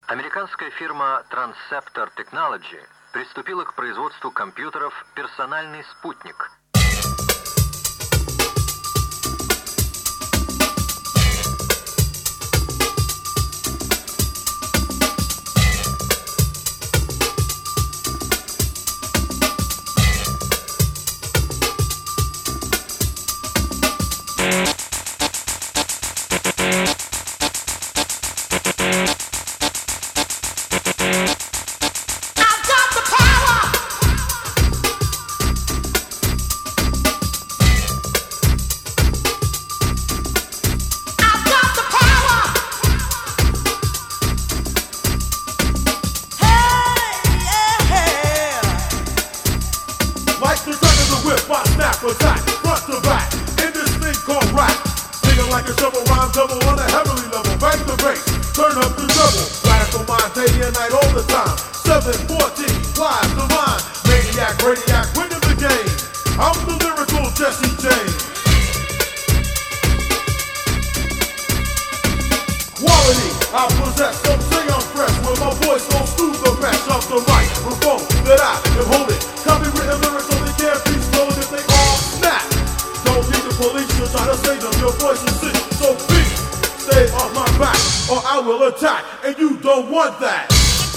Американская фирма Transceptor Technology приступила к производству компьютеров «Персональный спутник». Attack, front to back, in this thing called rap. Singing like a shovel, rhyme double on a heavenly level. Back the bass, turn up the double. Radical mind, day and night, all the time. 714, flies the line. Maniac, radiac, winning the game. I'm the lyrical Jesse James. Quality, I possess, some say I'm fresh. When my voice goes through the mesh of the microphone that I am holding. Copywritten lyrics only can't be stolen if they all snap. Don't need the police to try to save them. Your voice is sick, so please stay off my back, or I will attack, and you don't want that.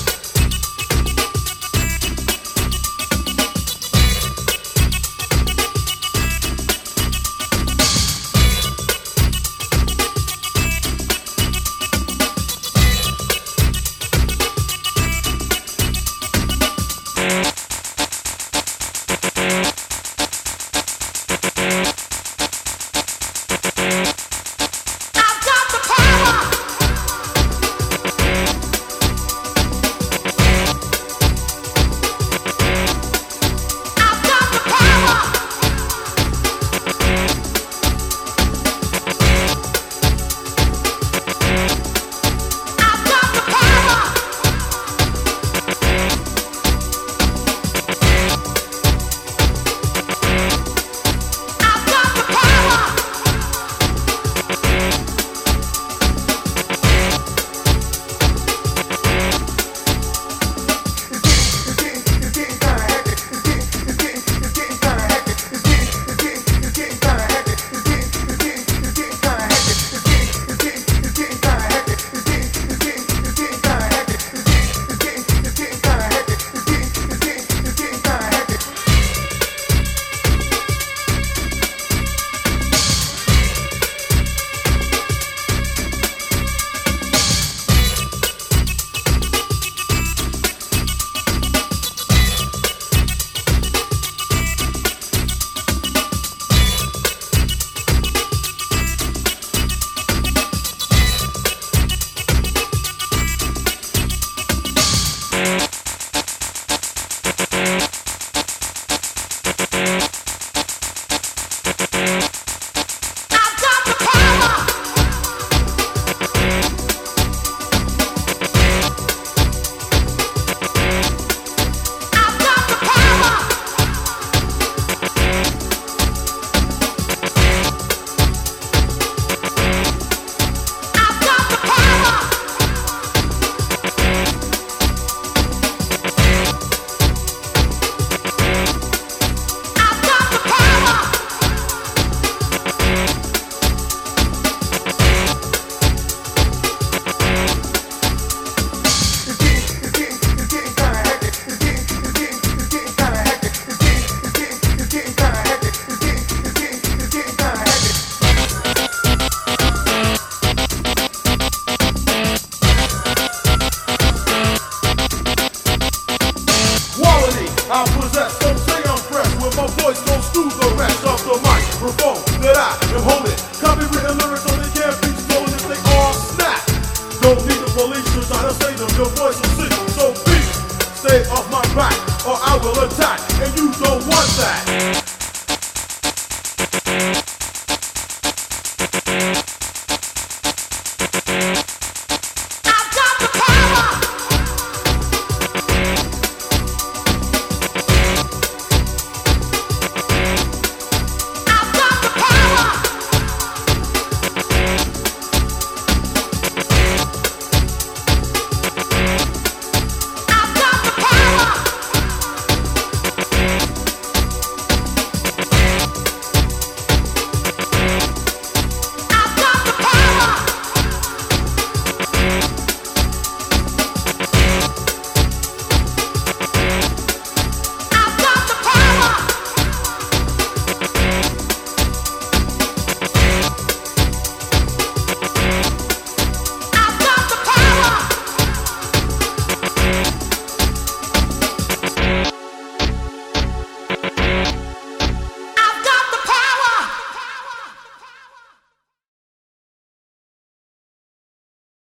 I possess, don't say I'm fresh. When my voice goes through the rest of the microphone that I am holding. Copywritten lyrics only can't be stolen if they all snap. Don't need the police to try to save them. Your voice is sick, so please stay off my back, or I will attack, and you don't want that.